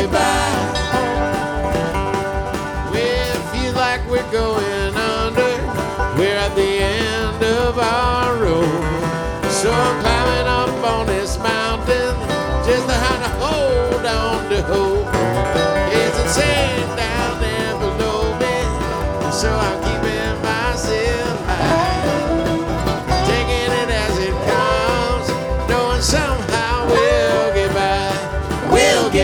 way by. Well, it feels like we're going under. We're at the end of our road. So I'm climbing up on this mountain just to how to hold on to hope. It's insane down there below me. So I